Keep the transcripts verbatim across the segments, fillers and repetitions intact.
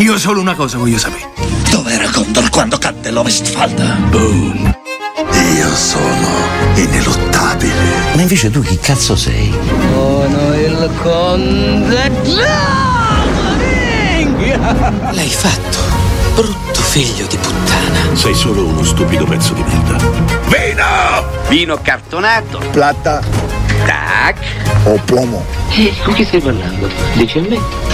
Io solo una cosa voglio sapere. Dov'era Condor quando cadde l'Ovestfalda? Boom. Io sono ineluttabile. Ma invece tu chi cazzo sei? Sono il conte Charming! L'hai fatto, brutto figlio di puttana. Sei solo uno stupido pezzo di merda. Vino! Vino cartonato. Plata Tac. o plomo? E con chi stai parlando? Dici a me?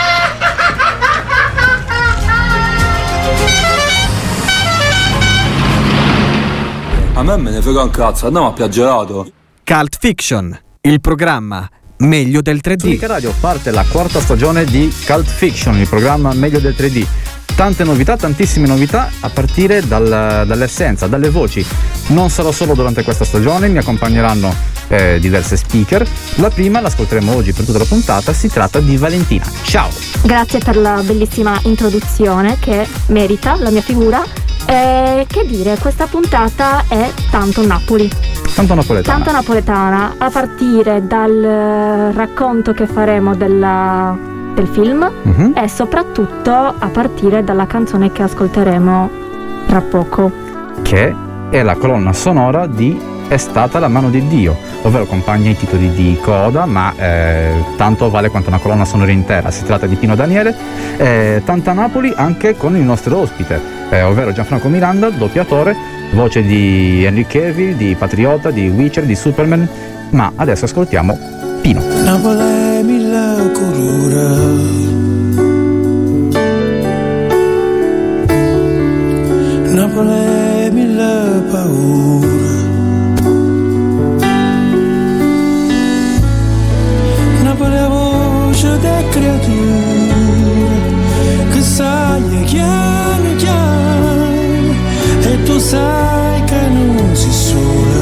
A me me ne frega un cazzo, andiamo a Piaggerato. Cult Fiction, il programma meglio del tre D. Su Nica Radio parte la quarta stagione di Cult Fiction, il programma meglio del tre D. Tante novità, tantissime novità a partire dal, dall'essenza, dalle voci. Non sarò solo durante questa stagione, mi accompagneranno eh, diverse speaker. La prima l'ascolteremo oggi per tutta la puntata, si tratta di Valentina. Ciao! Grazie per la bellissima introduzione che merita la mia figura. Eh, che dire, questa puntata è tanto Napoli. Tanto napoletana. Tanto napoletana, a partire dal racconto che faremo della, del film Mhm. e soprattutto a partire dalla canzone che ascolteremo tra poco. Che è la colonna sonora di È stata la mano di Dio, ovvero accompagna i titoli di coda, ma eh, tanto vale quanto una colonna sonora intera. Si tratta di Pino Daniele, eh, tanta Napoli anche con il nostro ospite, eh, ovvero Gianfranco Miranda, doppiatore, voce di Henry Cavill, di Patriota, di Witcher, di Superman. Ma adesso ascoltiamo Pino. Napoli mille colore, Napoli mille paure, Napoli a voce da creatura che sai chiaro chiaro e tu sai che non si sola.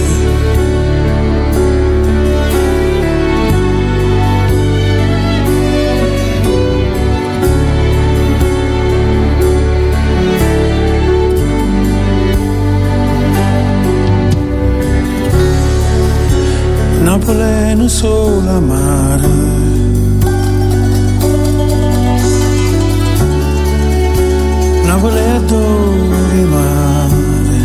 Napoli non solo mare, Napoli è dove mare,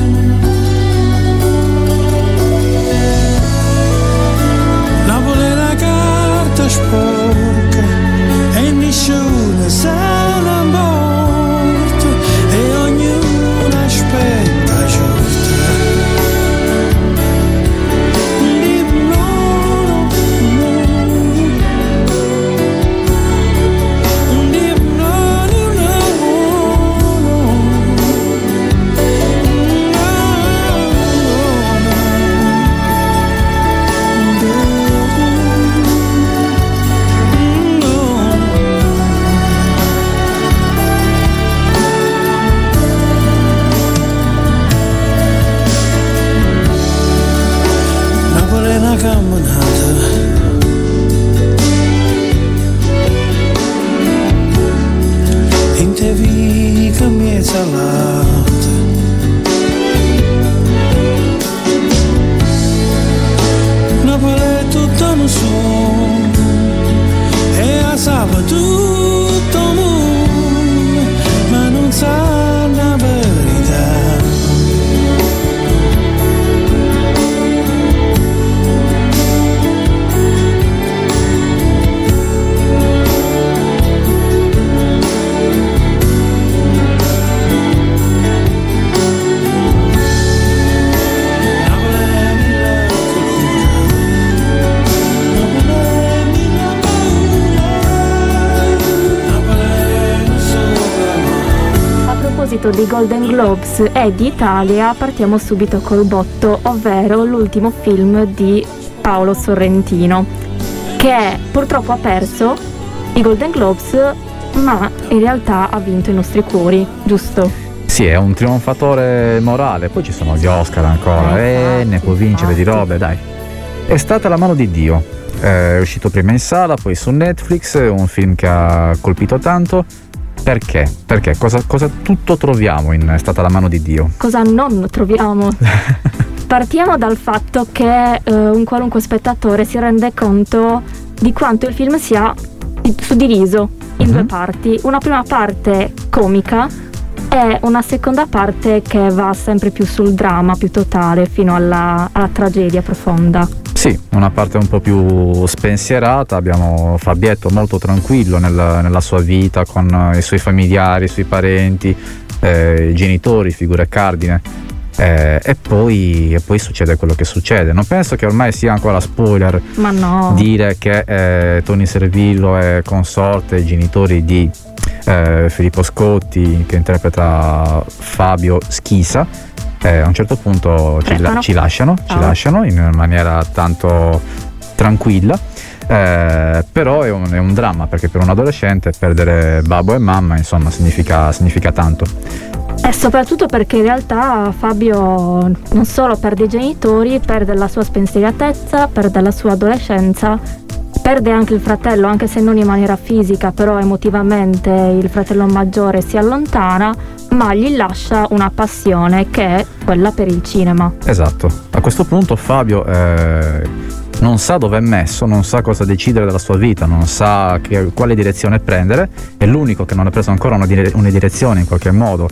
Napoli è la carta sporca e nessuno se ne morta e ognuno aspetta giorno. Di Golden Globes e di Italia partiamo subito col botto, ovvero l'ultimo film di Paolo Sorrentino, che purtroppo ha perso i Golden Globes, ma in realtà ha vinto i nostri cuori, giusto? Sì, è un trionfatore morale, poi ci sono gli Oscar ancora, e eh, ne può vincere di robe, dai. È stata la mano di Dio, è uscito prima in sala, poi su Netflix, un film che ha colpito tanto. Perché? Perché? Cosa, cosa tutto troviamo in È stata la mano di Dio? Cosa non troviamo? Partiamo dal fatto che eh, un qualunque spettatore si rende conto di quanto il film sia suddiviso in Mhm. due parti. Una prima parte comica e una seconda parte che va sempre più sul dramma più totale, fino alla, alla tragedia profonda. Sì, una parte un po' più spensierata. Abbiamo Fabietto molto tranquillo nel- nella sua vita, con eh, i suoi familiari, i suoi parenti, eh, i genitori, figure cardine. Eh, e, poi, e poi succede quello che succede. Non penso che ormai sia ancora spoiler Ma no. dire che eh, Tony Servillo è consorte e genitori di eh, Filippo Scotti, che interpreta Fabio Schisa. Eh, a un certo punto ci, la- Trepano. ci lasciano, ci Ah. lasciano in maniera tanto tranquilla. Eh, però è un, è un dramma, perché per un adolescente perdere babbo e mamma, insomma, significa, significa tanto. E soprattutto perché in realtà Fabio non solo perde i genitori, perde la sua spensieratezza, perde la sua adolescenza, perde anche il fratello, anche se non in maniera fisica, però emotivamente il fratello maggiore si allontana, ma gli lascia una passione che è quella per il cinema. Esatto. A questo punto Fabio eh, non sa dove è messo, non sa cosa decidere della sua vita, non sa che- quale direzione prendere. È l'unico che non ha preso ancora una, dire- una direzione in qualche modo.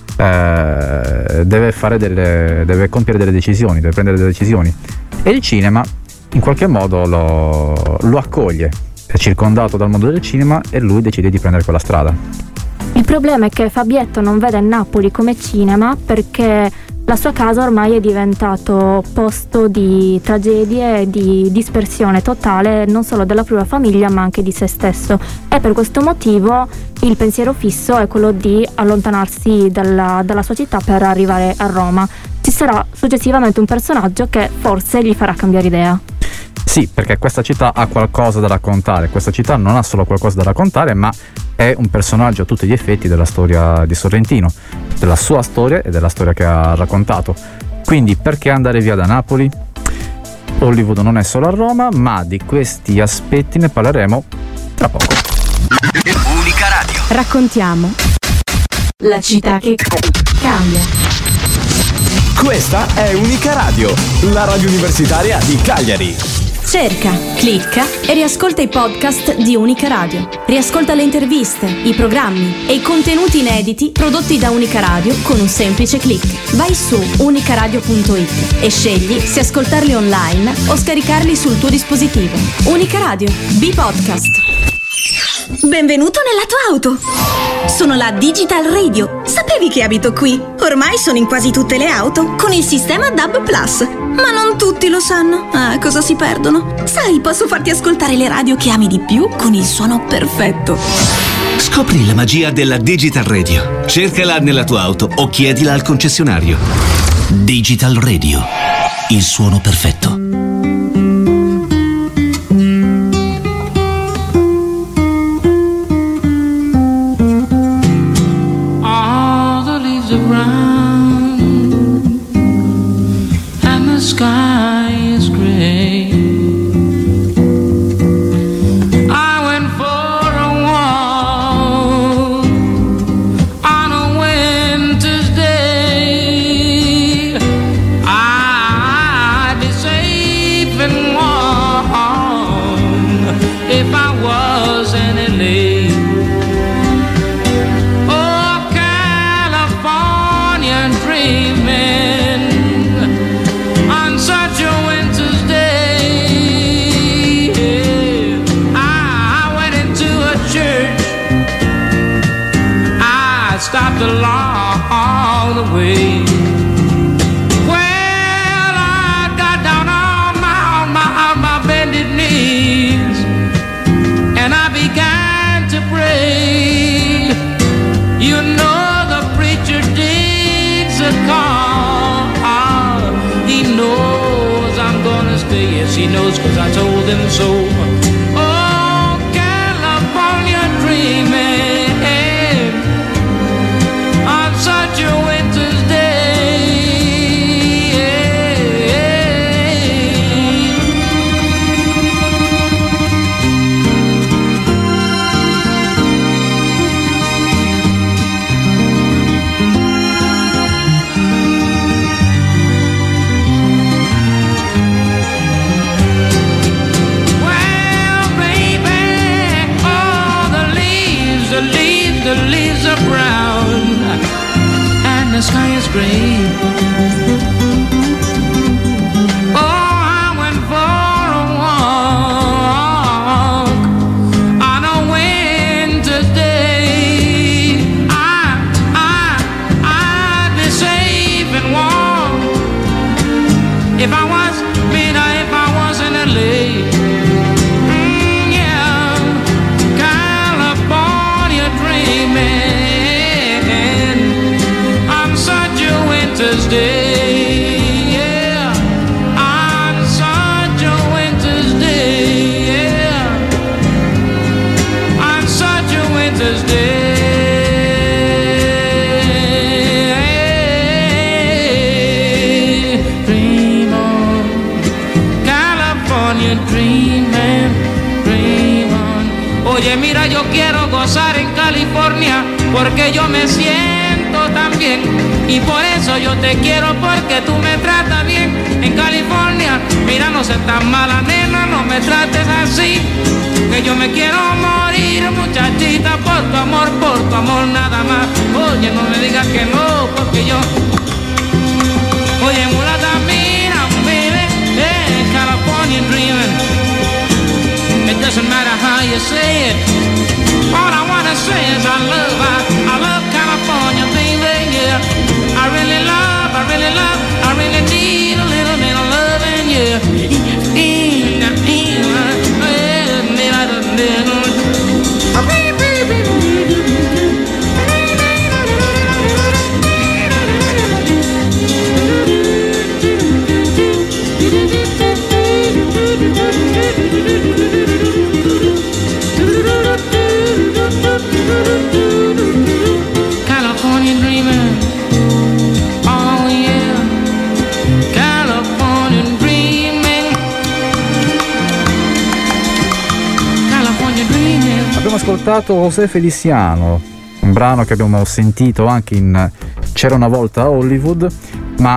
Eh, deve fare delle, deve compiere delle decisioni, deve prendere delle decisioni. E il cinema in qualche modo lo, lo accoglie. È circondato dal mondo del cinema e lui decide di prendere quella strada. Il problema è che Fabietto non vede Napoli come cinema perché la sua casa ormai è diventato posto di tragedie e di dispersione totale, non solo della propria famiglia ma anche di se stesso, e per questo motivo il pensiero fisso è quello di allontanarsi dalla, dalla sua città per arrivare a Roma. Ci sarà successivamente un personaggio che forse gli farà cambiare idea. Sì, perché questa città ha qualcosa da raccontare. Questa città non ha solo qualcosa da raccontare, ma è un personaggio a tutti gli effetti della storia di Sorrentino, della sua storia e della storia che ha raccontato. Quindi perché andare via da Napoli? Hollywood non è solo a Roma, ma di questi aspetti ne parleremo tra poco. Unica Radio. Raccontiamo la città che cambia. Questa è Unica Radio, la radio universitaria di Cagliari. Cerca, clicca e riascolta i podcast di Unica Radio. Riascolta le interviste, i programmi e i contenuti inediti prodotti da Unica Radio con un semplice click. Vai su unicaradio punto it e scegli se ascoltarli online o scaricarli sul tuo dispositivo. Unica Radio, B-Podcast. Benvenuto nella tua auto. Sono la Digital Radio. Sapevi che abito qui? Ormai sono in quasi tutte le auto con il sistema D A B Plus. Ma non tutti lo sanno. Ah, cosa si perdono? Sai, posso farti ascoltare le radio che ami di più con il suono perfetto. Scopri la magia della Digital Radio. Cercala nella tua auto o chiedila al concessionario. Digital Radio. Il suono perfetto. All the leaves are brown and the sky is gray. I went for a walk on a winter's day. I'd be safe and warm if I was in L A. Stopped along the way. Well, I got down on my, on my, on my bended knees and I began to pray. You know the preacher digs a call. He knows I'm gonna stay. Yes, he knows, 'cause I told him so. Oh, California dreaming on such a winter's day. Well, baby, all the leaves California dreaming, dreaming. Oye, mira, yo quiero gozar en California porque yo me siento tan bien y por eso yo te quiero porque tú me tratas bien en California. Mira, no seas tan mala, nena, no me trates así, que yo me quiero morir, muchachita, por tu amor, por tu amor nada más. Oye, no me digas que no, porque yo... Oye, mulata, mira, baby, hey, California dreaming. It doesn't matter how you say it. All I wanna say is I love, I, I love California, baby, yeah. I really love, I really love, I really need a little bit of loving, yeah. California dreaming, oh yeah, California dreaming, California dreaming. Abbiamo ascoltato José Feliciano, un brano che abbiamo sentito anche in C'era una volta a Hollywood, ma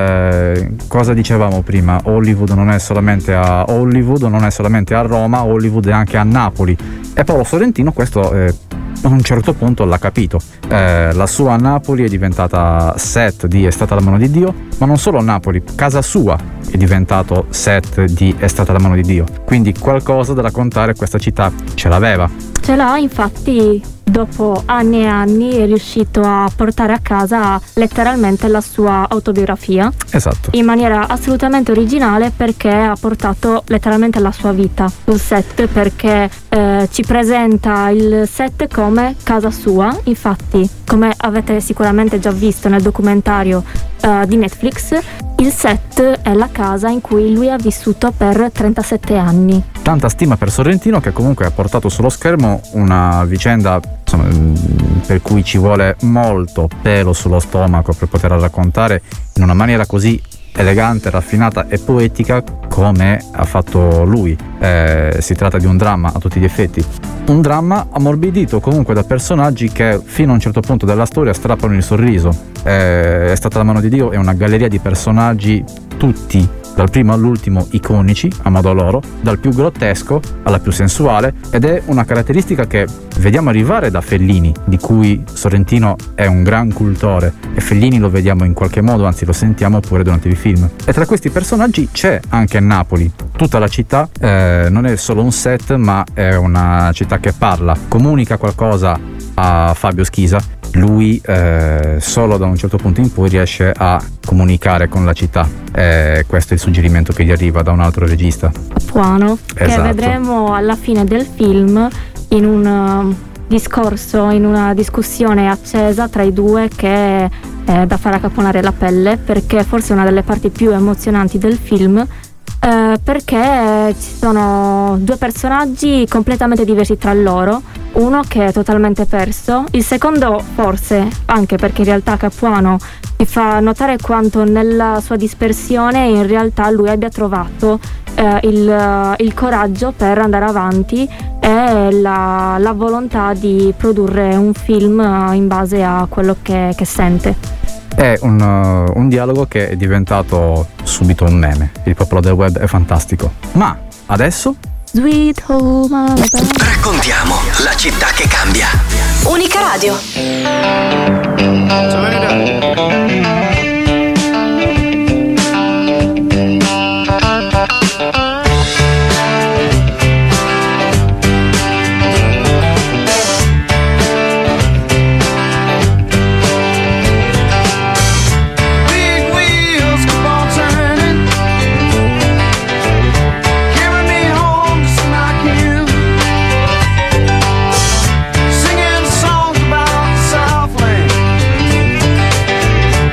eh, cosa dicevamo prima? Hollywood non è solamente a Hollywood, non è solamente a Roma, Hollywood è anche a Napoli, e Paolo Sorrentino questo eh, a un certo punto l'ha capito. Eh, la sua Napoli è diventata set di È stata la mano di Dio, ma non solo Napoli, casa sua è diventato set di È stata la mano di Dio, quindi qualcosa da raccontare questa città ce l'aveva. Ce l'ha, infatti dopo anni e anni è riuscito a portare a casa letteralmente la sua autobiografia. Esatto. In maniera assolutamente originale, perché ha portato letteralmente la sua vita sul set, perché eh, ci presenta il set come casa sua. Infatti, come avete sicuramente già visto nel documentario eh, di Netflix, il set è la casa in cui lui ha vissuto per trentasette anni. Tanta stima per Sorrentino, che comunque ha portato sullo schermo una vicenda, insomma, per cui ci vuole molto pelo sullo stomaco per poterla raccontare in una maniera così elegante, raffinata e poetica come ha fatto lui. Eh, si tratta di un dramma a tutti gli effetti, un dramma ammorbidito comunque da personaggi che fino a un certo punto della storia strappano il sorriso. Eh, è stata la mano di Dio, è una galleria di personaggi, tutti dal primo all'ultimo iconici a modo loro, dal più grottesco alla più sensuale, ed è una caratteristica che vediamo arrivare da Fellini, di cui Sorrentino è un gran cultore, e Fellini lo vediamo in qualche modo, anzi lo sentiamo pure durante i film. E tra questi personaggi c'è anche Napoli, tutta la città eh, non è solo un set, ma è una città che parla, comunica qualcosa a Fabio Schisa. Lui eh, solo da un certo punto in poi riesce a comunicare con la città, eh, questo è il suggerimento che gli arriva da un altro regista, Capuano, esatto, che vedremo alla fine del film in un uh, discorso, in una discussione accesa tra i due, che è da fare accapponare la pelle, perché forse è una delle parti più emozionanti del film. Eh, perché ci sono due personaggi completamente diversi tra loro, uno che è totalmente perso, il secondo forse anche perché in realtà Capuano ti fa notare quanto nella sua dispersione in realtà lui abbia trovato eh, il, il coraggio per andare avanti e la, la volontà di produrre un film in base a quello che, che sente. È un, uh, un dialogo che è diventato subito un meme. Il popolo del web è fantastico. Ma adesso? Sweet Home Alabama. Raccontiamo la città che cambia. Unica Radio. Singing songs about Southland.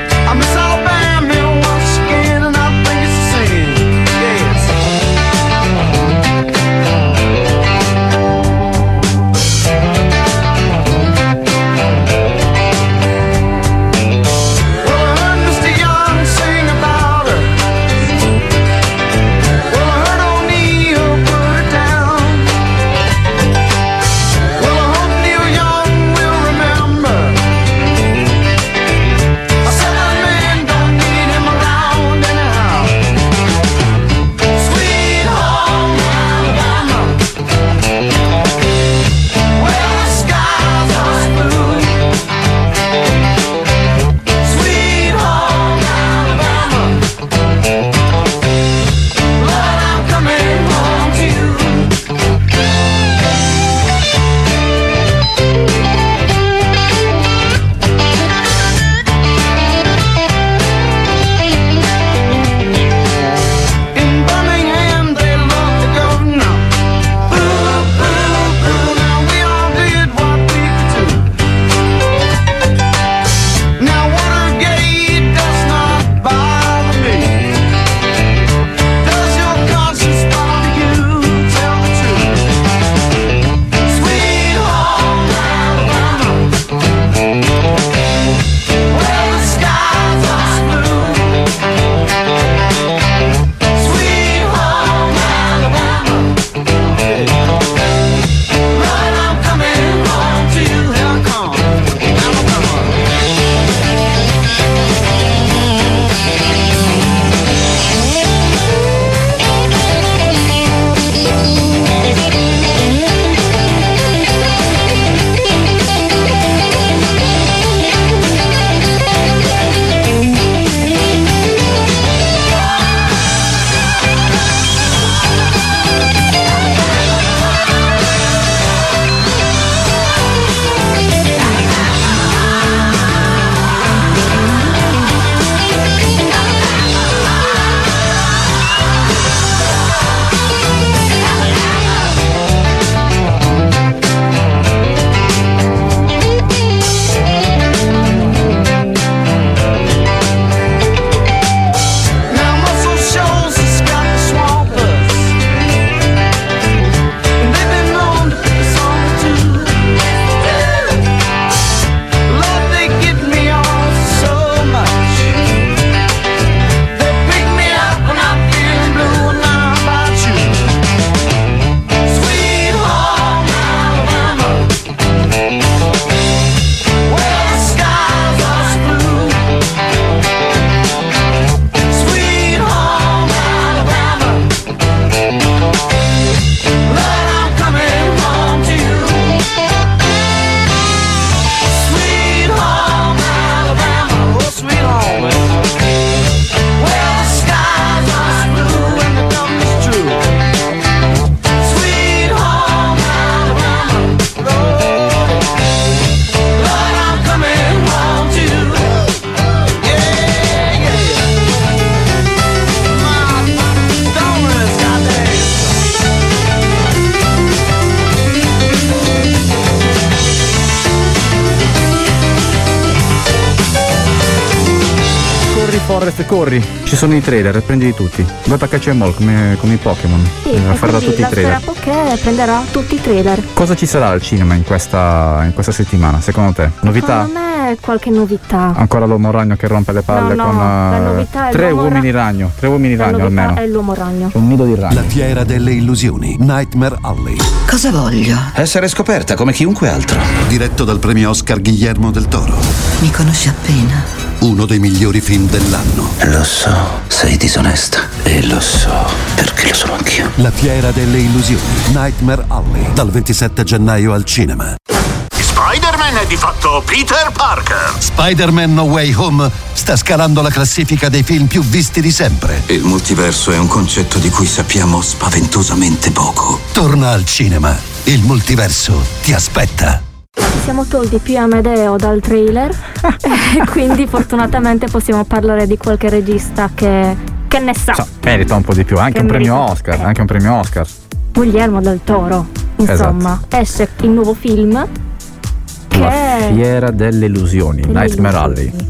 Forrest, corri, ci sono i trailer, prendili tutti. Gota Catch 'em All come, come i Pokémon. Sì, eh, e farà quindi tutti la i trailer. Sfera Poké prenderà tutti i trailer. Cosa ci sarà al cinema in questa, in questa settimana, secondo te? Novità? Secondo me qualche novità. Ancora l'uomo ragno che rompe le palle No, no, con la uh, novità è tre l'uomo uomini ra- ragno, tre uomini La ragno novità almeno. è l'uomo ragno. Un nido di ragno. La fiera delle illusioni, Nightmare Alley. Cosa voglio? Essere scoperta come chiunque altro. Diretto dal premio Oscar Guillermo del Toro. Mi conosci appena. Uno dei migliori film dell'anno. Lo so, sei disonesta. E lo so, perché lo sono anch'io. La fiera delle illusioni, Nightmare Alley. Dal ventisette gennaio al cinema. Spider-Man è di fatto Peter Parker. Spider-Man No Way Home sta scalando la classifica dei film più visti di sempre. Il multiverso è un concetto di cui sappiamo spaventosamente poco. Torna al cinema. Il multiverso ti aspetta. Ci siamo tolti più Amedeo dal trailer e quindi fortunatamente possiamo parlare di qualche regista che, che ne sa. So, merita un po' di più, anche Che un premio merita. Oscar, anche un premio Oscar. Guillermo del Toro. Insomma, Esatto. esce il nuovo film che La è fiera delle illusioni, Delle Nightmare illusioni. Alley.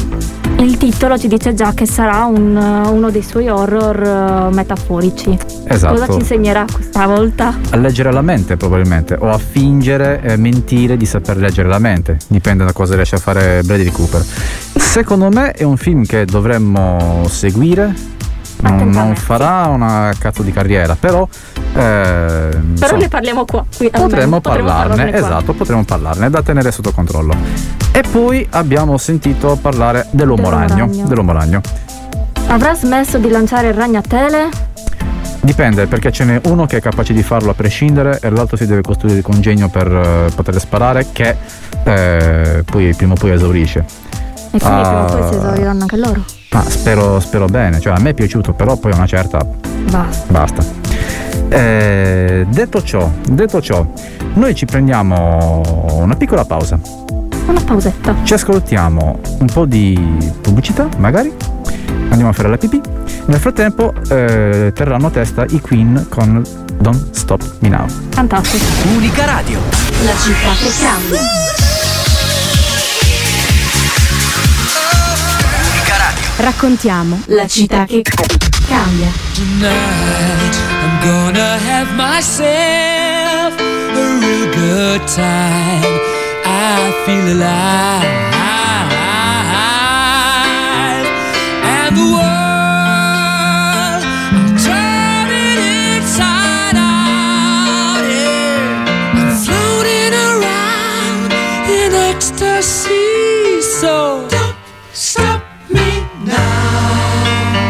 il titolo ci dice già che sarà un, uno dei suoi horror uh, metaforici. Esatto. Cosa ci insegnerà questa volta? A leggere la mente probabilmente, o a fingere, eh, mentire di saper leggere la mente, dipende da cosa riesce a fare Bradley Cooper. Secondo me è un film che dovremmo seguire. Non, non farà una cazzo di carriera, però eh, Però insomma, ne parliamo qua. Qui, potremmo almeno, parlarne, qua. esatto, potremmo parlarne, da tenere sotto controllo. E poi abbiamo sentito parlare dell'uomo Dell'uomo ragno, ragno. dell'uomo ragno. Avrà smesso di lanciare ragnatele? Dipende, perché ce n'è uno che è capace di farlo a prescindere e l'altro si deve costruire il congegno per uh, poter sparare, che eh, poi prima o poi esaurisce. E quindi prima o poi Ah, si esauriranno anche loro. ma spero, spero bene, cioè a me è piaciuto, però poi a una certa Basta. basta. Eh, detto ciò, detto ciò, noi ci prendiamo una piccola pausa. Una pausetta. Ci ascoltiamo un po' di pubblicità, magari. Andiamo a fare la pipì. Nel frattempo eh, terranno a testa i Queen con Don't Stop Me Now. Fantastico. Unica Radio. La città che cambia. Unica Radio. Raccontiamo la città che cambia. Tonight I'm gonna have myself a real good time. I feel alive, and the world I'm turning inside out. Yeah, I'm floating around in ecstasy. So don't stop me now.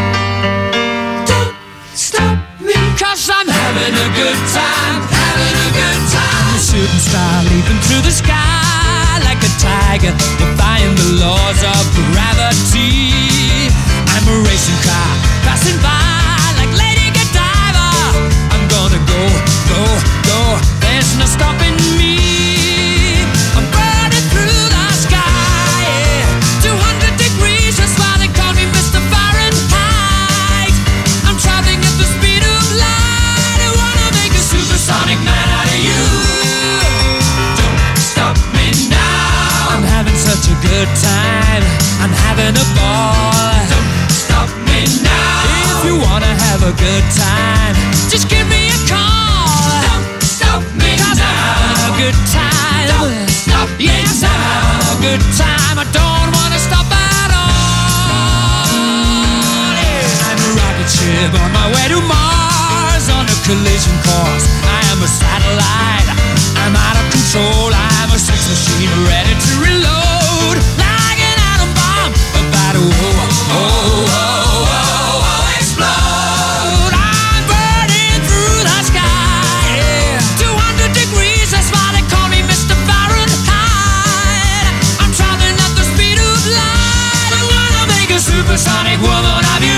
Stop me, cause I'm having a good time, having a good time. I'm a shooting star leaping through the sky like a tiger, defying the laws of gravity. I'm a racing car passing by like Lady Godiva. I'm gonna go, go, go, there's no stopping me. I'm burning through the sky, yeah. two hundred degrees, that's why they call me Mister Fahrenheit. I'm traveling at the speed of light. I wanna make a supersonic man out of you. Don't stop me now. I'm having such a good time. I'm having a ball. Don't stop me now. If you wanna have a good time, just give me a call. Don't stop me now. I'm having a good time. Don't stop me yes, now. I'm having a good time. I don't wanna stop at all. Yeah. I'm a rocket ship on my way to Mars on a collision course. I am a satellite. I'm out of control. I'm a sex machine ready to reload like an atom bomb about to oh, oh, oh, oh, oh, explode. I'm burning through the sky, yeah. two hundred degrees, that's why they call me Mister Fahrenheit. I'm traveling at the speed of light. I wanna make a supersonic woman of you.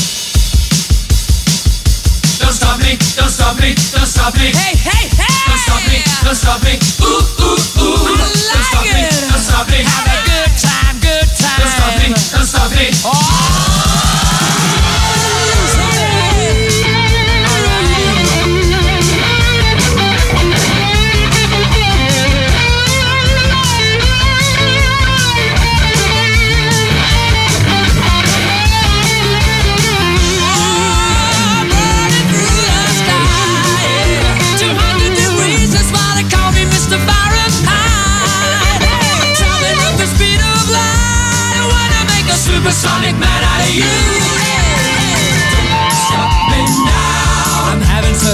Don't stop me, don't stop me, don't stop me. Hey, hey, hey! Don't stop me, don't stop me. Ooh, ooh, ooh. I like don't stop it. me, don't stop me. Have a good time, good time. Don't stop me, don't stop me. Oh!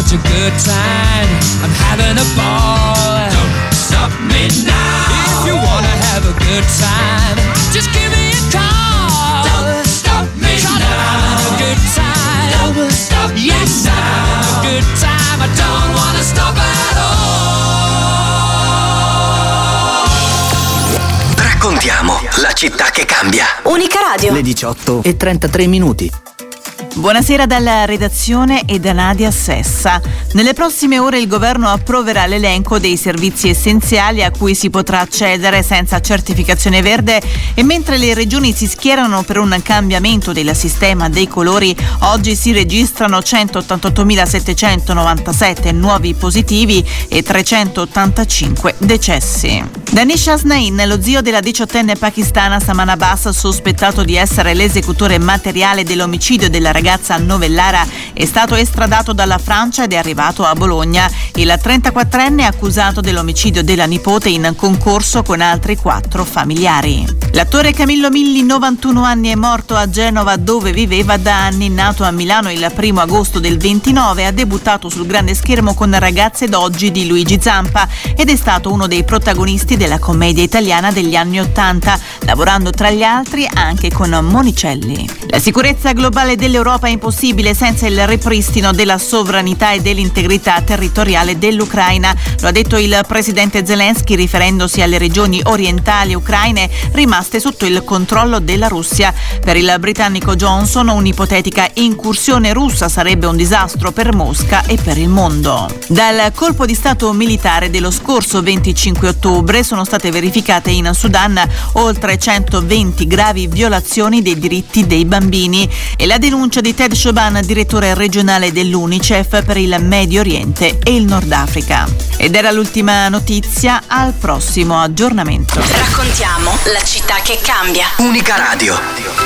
such a good time. I'm having a ball. Don't stop me now. If you wanna have a good time, just give me a call. Don't stop me Try now. To have a good time. Don't stop me yes, now. I'm having a good time. I don't wanna stop at all. Raccontiamo la città che cambia. Unica Radio. Le diciotto e trentatré minuti. Buonasera dalla redazione e da Nadia Sessa. Nelle prossime ore il governo approverà l'elenco dei servizi essenziali a cui si potrà accedere senza certificazione verde e mentre le regioni si schierano per un cambiamento del sistema dei colori, oggi si registrano centottantottomilasettecentonovantasette nuovi positivi e trecentottantacinque decessi. Danish Hasnain, lo zio della diciottenne pakistana Saman Abbas, sospettato di essere l'esecutore materiale dell'omicidio della ragazza Novellara, è stato estradato dalla Francia ed è arrivato a Bologna. Il trentaquattrenne è accusato dell'omicidio della nipote in concorso con altri quattro familiari. L'attore Camillo Milli, novantuno anni, è morto a Genova dove viveva da anni. Nato a Milano il primo agosto del ventinove, ha debuttato sul grande schermo con Ragazze d'oggi di Luigi Zampa ed è stato uno dei protagonisti della commedia italiana degli anni Ottanta, lavorando tra gli altri anche con Monicelli. La sicurezza globale dell'Europa è impossibile senza il ripristino della sovranità e dell'integrità territoriale dell'Ucraina. Lo ha detto il presidente Zelensky riferendosi alle regioni orientali ucraine rimaste sotto il controllo della Russia. Per il britannico Johnson un'ipotetica incursione russa sarebbe un disastro per Mosca e per il mondo. Dal colpo di stato militare dello scorso venticinque ottobre sono state verificate in Sudan oltre centoventi gravi violazioni dei diritti dei bambini e la denuncia di Ted Choban, direttore regionale dell'UNICEF per il Medio Oriente e il Nord Africa. Ed era l'ultima notizia, al prossimo aggiornamento. Raccontiamo la città che cambia. Unica Radio.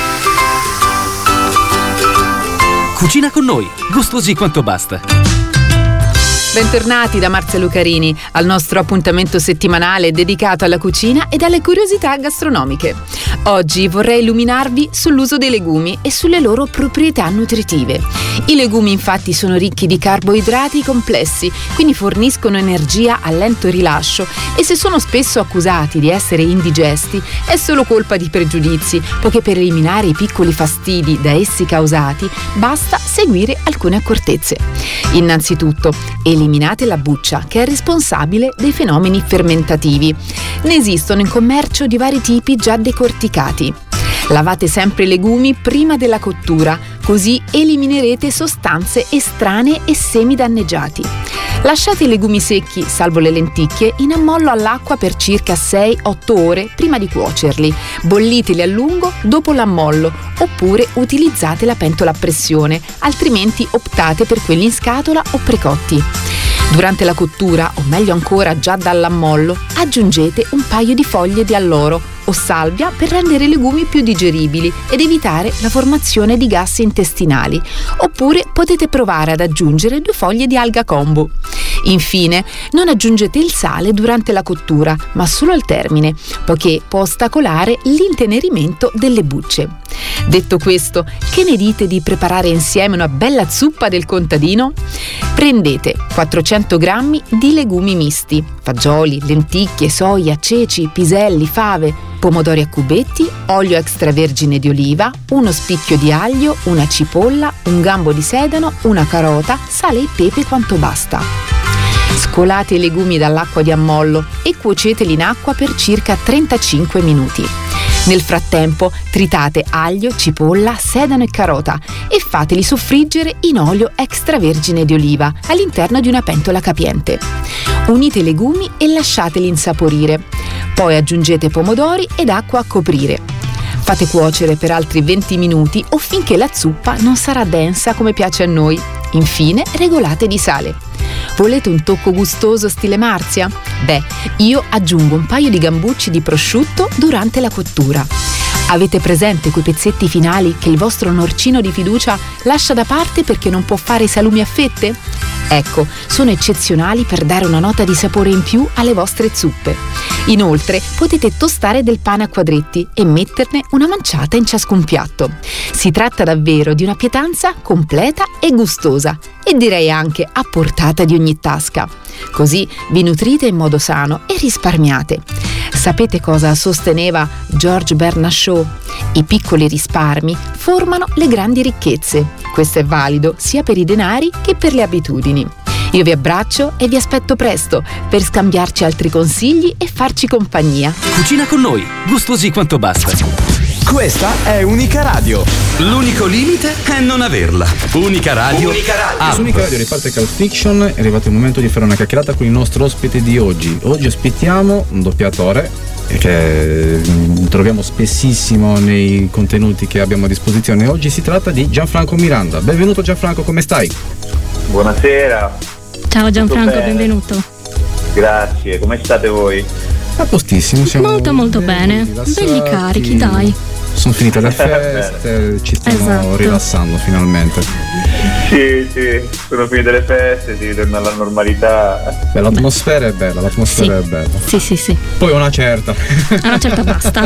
Cucina con noi, gustosi quanto basta. Bentornati da Marzia Lucarini al nostro appuntamento settimanale dedicato alla cucina e alle curiosità gastronomiche. Oggi vorrei illuminarvi sull'uso dei legumi e sulle loro proprietà nutritive. I legumi infatti sono ricchi di carboidrati complessi, quindi forniscono energia a lento rilascio e se sono spesso accusati di essere indigesti è solo colpa di pregiudizi, poiché per eliminare i piccoli fastidi da essi causati basta seguire alcune accortezze. Innanzitutto, eliminate la buccia, che è responsabile dei fenomeni fermentativi. Ne esistono in commercio di vari tipi già decorticati. Lavate sempre i legumi prima della cottura, così eliminerete sostanze estranee e semi danneggiati. Lasciate i legumi secchi, salvo le lenticchie, in ammollo all'acqua per circa sei otto ore prima di cuocerli. Bolliteli a lungo dopo l'ammollo, oppure utilizzate la pentola a pressione, altrimenti optate per quelli in scatola o precotti. Durante la cottura, o meglio ancora già dall'ammollo, aggiungete un paio di foglie di alloro o salvia per rendere i legumi più digeribili ed evitare la formazione di gas intestinali, oppure potete provare ad aggiungere due foglie di alga combo. Infine, non aggiungete il sale durante la cottura, ma solo al termine, poiché può ostacolare l'intenerimento delle bucce. Detto questo, che ne dite di preparare insieme una bella zuppa del contadino? Prendete quattrocento grammi di legumi misti, fagioli, lenticchie, soia, ceci, piselli, fave, pomodori a cubetti, olio extravergine di oliva, uno spicchio di aglio, una cipolla, un gambo di sedano, una carota, sale e pepe quanto basta. Scolate i legumi dall'acqua di ammollo e cuoceteli in acqua per circa trentacinque minuti. Nel frattempo tritate aglio, cipolla, sedano e carota e fateli soffriggere in olio extravergine di oliva all'interno di una pentola capiente. Unite i legumi e lasciateli insaporire. Poi aggiungete pomodori ed acqua a coprire. Fate cuocere per altri venti minuti o finché la zuppa non sarà densa come piace a noi. Infine regolate di sale. Volete un tocco gustoso stile Marzia? Beh, io aggiungo un paio di gambucci di prosciutto durante la cottura. Avete presente quei pezzetti finali che il vostro norcino di fiducia lascia da parte perché non può fare i salumi a fette? Ecco, sono eccezionali per dare una nota di sapore in più alle vostre zuppe. Inoltre, potete tostare del pane a quadretti e metterne una manciata in ciascun piatto. Si tratta davvero di una pietanza completa e gustosa, e direi anche a portata di ogni tasca. Così vi nutrite in modo sano e risparmiate. Sapete cosa sosteneva George Bernard Shaw? I piccoli risparmi formano le grandi ricchezze. Questo è valido sia per i denari che per le abitudini. Io vi abbraccio e vi aspetto presto per scambiarci altri consigli e farci compagnia. Cucina con noi, gustosi quanto basta. Questa è Unica Radio. L'unico limite è non averla. Unica Radio. Unica Radio. Su Unica Radio riparte Cult Fiction. È arrivato il momento di fare una chiacchierata con il nostro ospite di oggi. Oggi ospitiamo un doppiatore che troviamo spessissimo nei contenuti che abbiamo a disposizione. Oggi si tratta di Gianfranco Miranda. Benvenuto Gianfranco, come stai? Buonasera. Ciao Gianfranco, benvenuto. Grazie, come state voi? A postissimo, siamo molto molto bene, belli carichi, dai. Sono finite le feste, ci stiamo esatto. rilassando finalmente. Sì, sì, sono finite le feste, si ritorna alla normalità. Beh, l'atmosfera è bella, l'atmosfera sì. è bella. Sì, sì, sì. Poi una certa. Una certa basta.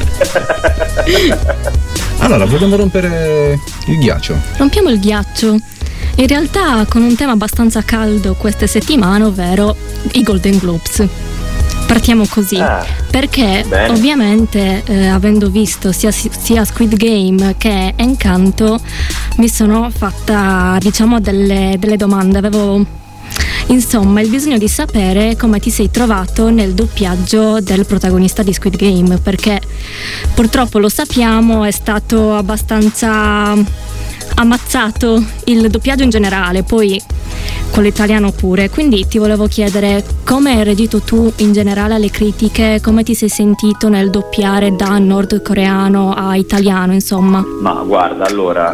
Allora, vogliamo rompere il ghiaccio? Rompiamo il ghiaccio. In realtà con un tema abbastanza caldo queste settimane, ovvero i Golden Globes. Partiamo così, ah, perché bene. ovviamente eh, avendo visto sia, sia Squid Game che Encanto mi sono fatta diciamo delle, delle domande, avevo insomma il bisogno di sapere come ti sei trovato nel doppiaggio del protagonista di Squid Game, perché purtroppo lo sappiamo è stato abbastanza ammazzato il doppiaggio in generale, poi quello italiano pure, quindi ti volevo chiedere come hai reagito tu in generale alle critiche, come ti sei sentito nel doppiare da nordcoreano a italiano, insomma. Ma guarda, allora,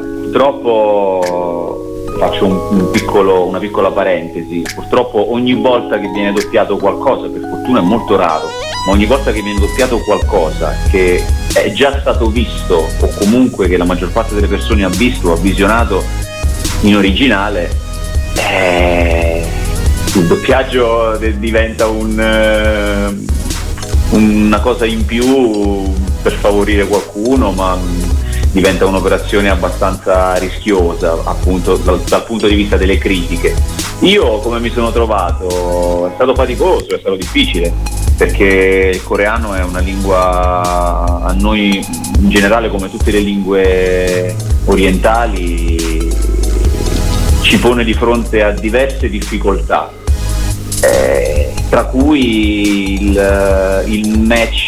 purtroppo faccio un, un piccolo, una piccola parentesi, purtroppo ogni volta che viene doppiato qualcosa, per fortuna è molto raro, ma ogni volta che viene doppiato qualcosa che è già stato visto o comunque che la maggior parte delle persone ha visto o ha visionato in originale, Eh, il doppiaggio diventa un, uh, una cosa in più per favorire qualcuno, ma diventa un'operazione abbastanza rischiosa appunto dal, dal punto di vista delle critiche. Io come mi sono trovato? È stato faticoso, è stato difficile, perché il coreano è una lingua, a noi in generale come tutte le lingue orientali ci pone di fronte a diverse difficoltà, eh, tra cui il, il match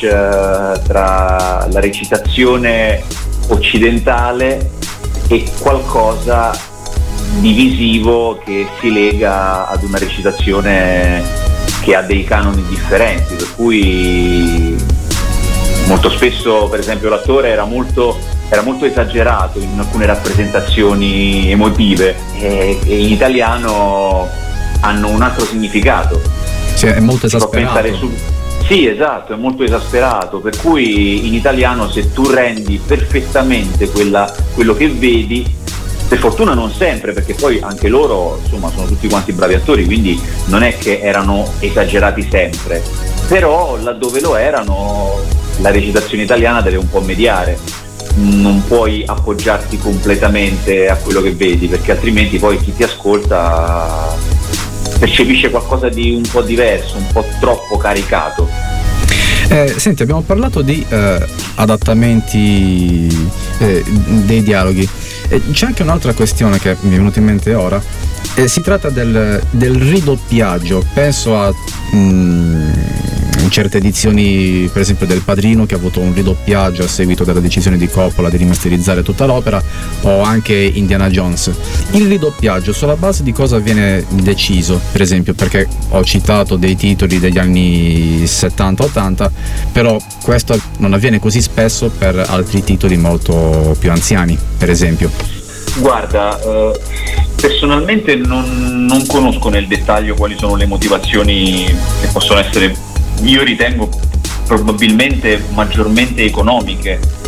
tra la recitazione occidentale e qualcosa di visivo che si lega ad una recitazione che ha dei canoni differenti, per cui molto spesso per esempio l'attore era molto era molto esagerato in alcune rappresentazioni emotive e, e in italiano hanno un altro significato. Sì, è molto esasperato. Su... Sì, esatto, è molto esasperato, per cui in italiano se tu rendi perfettamente quella, quello che vedi, per fortuna non sempre, perché poi anche loro insomma sono tutti quanti bravi attori, quindi non è che erano esagerati sempre, però laddove lo erano la recitazione italiana deve un po' mediare. Non puoi appoggiarti completamente a quello che vedi, perché altrimenti poi chi ti ascolta percepisce qualcosa di un po' diverso, un po' troppo caricato. Eh, senti, abbiamo parlato di eh, adattamenti eh, dei dialoghi. Eh, c'è anche un'altra questione che mi è venuta in mente ora. Eh, si tratta del, del ridoppiaggio. Penso a mh, certe edizioni, per esempio del Padrino, che ha avuto un ridoppiaggio a seguito della decisione di Coppola di rimasterizzare tutta l'opera, o anche Indiana Jones. Il ridoppiaggio sulla base di cosa viene deciso? Per esempio, perché ho citato dei titoli degli anni settanta ottanta, però questo non avviene così spesso per altri titoli molto più anziani, per esempio. Guarda, eh, personalmente non, non conosco nel dettaglio quali sono le motivazioni che possono essere, io ritengo probabilmente maggiormente economiche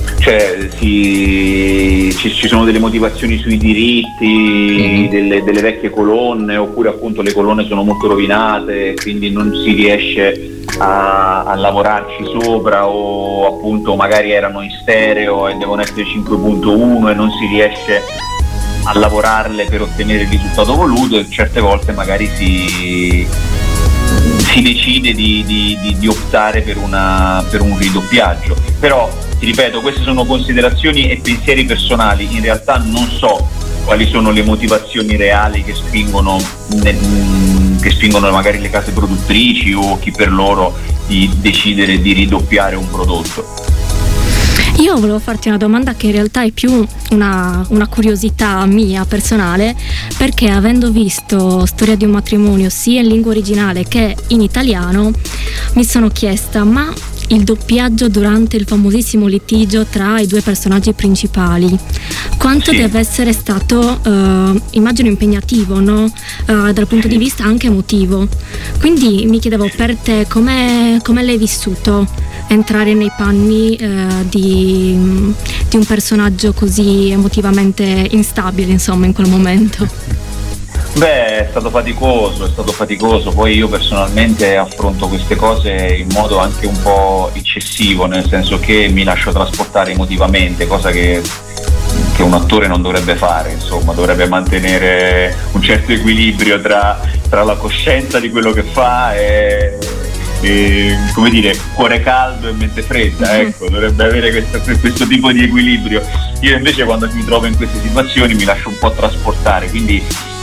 cioè si, ci, ci sono delle motivazioni sui diritti mm-hmm. delle, delle vecchie colonne, oppure appunto le colonne sono molto rovinate, quindi non si riesce a, a lavorarci sopra, o appunto magari erano in stereo e devono essere cinque punto uno e non si riesce a lavorarle per ottenere il risultato voluto, e certe volte magari si si decide di, di, di, di optare per, una, per un ridoppiaggio. Però ti ripeto, queste sono considerazioni e pensieri personali, in realtà non so quali sono le motivazioni reali che spingono, che spingono magari le case produttrici o chi per loro di decidere di ridoppiare un prodotto. Io volevo farti una domanda che in realtà è più una, una curiosità mia personale, perché avendo visto Storia di un matrimonio sia in lingua originale che in italiano, mi sono chiesta: ma il doppiaggio durante il famosissimo litigio tra i due personaggi principali, quanto sì. deve essere stato, uh, immagino, impegnativo, no? Uh, dal punto di vista anche emotivo. Quindi mi chiedevo, per te come l'hai vissuto entrare nei panni uh, di, di un personaggio così emotivamente instabile, insomma, in quel momento? Beh, è stato faticoso, è stato faticoso. Poi io personalmente affronto queste cose in modo anche un po' eccessivo, nel senso che mi lascio trasportare emotivamente, cosa che, che un attore non dovrebbe fare, insomma, dovrebbe mantenere un certo equilibrio tra, tra la coscienza di quello che fa e, e come dire, cuore caldo e mente fredda, ecco, dovrebbe avere questo, questo tipo di equilibrio. Io invece quando mi trovo in queste situazioni mi lascio un po' trasportare, quindi